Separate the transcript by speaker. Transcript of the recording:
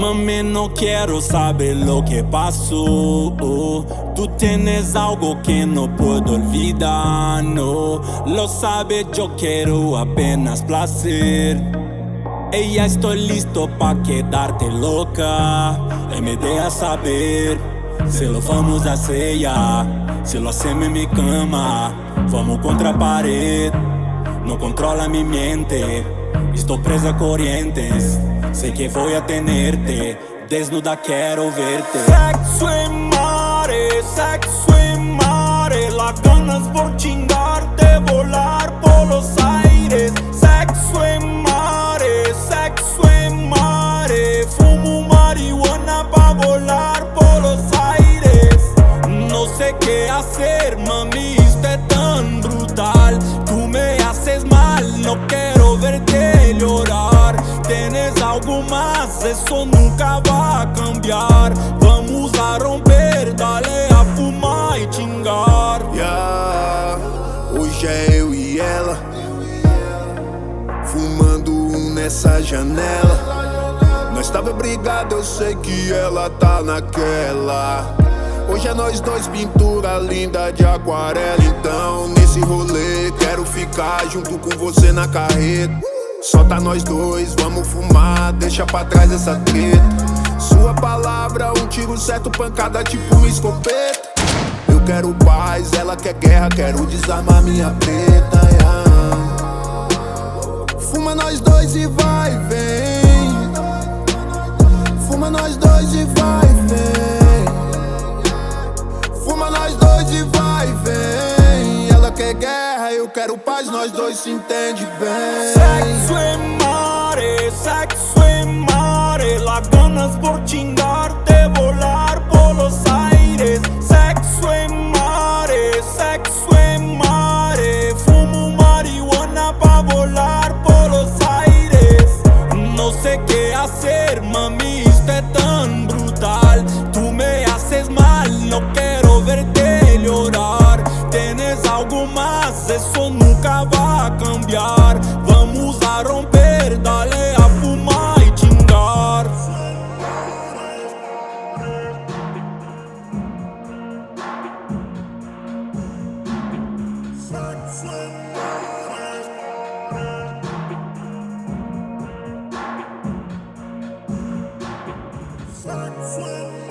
Speaker 1: Mami, no quiero saber lo que pasó. Tú tienes algo que no puedo olvidar, no. Lo sabes, yo quiero apenas placer. Ella, estoy listo pa' quedarte loca. Y me deja saber se lo vamos a hacer ya. Se lo hacemos en mi cama, vamos contra a pared. No controla mi mente, estou presa a corrientes. Sei que vou a tenerte, desnuda quero verte. Sexo en mare, las ganas por chingarte, volar por los aires. Sexo en mare, fumo marihuana pa' volar por los aires. No sé qué hacer, mami, esto es tan brutal. Tú me haces mal, no quiero verte llorar. Tienes algo más, eso nunca va a cambiar. Vamos a romper, dale a fumar e chingar.
Speaker 2: Yeah, hoje é eu e ela, fumando nessa janela. Nós tava brigado, eu sei que ela tá naquela. Hoje é nós dois, pintura linda de aquarela. Então nesse rolê quero ficar junto com você na carreta. Só tá nós dois, vamos fumar, deixa pra trás essa treta. Sua palavra, um tiro certo, pancada tipo uma escopeta. Eu quero paz, ela quer guerra, quero desarmar minha preta, yeah. Fuma nós dois e vai e vem. Fuma nós dois e vai e vem. Fuma nós dois e vai e vem. Ela quer guerra, eu quero paz, nós dois se entende bem.
Speaker 1: Sexo en mare, las ganas por chingarte, volar por los aires. Sexo en mare, fumo marihuana pa' volar por los aires. No sé qué hacer, mami, esto es tan brutal. Tú me haces mal, no quiero verte llorar. Tienes algo más, eso nunca va a cambiar. Vamos a romper, dale a fumar y chingar.
Speaker 3: Sexo en mare.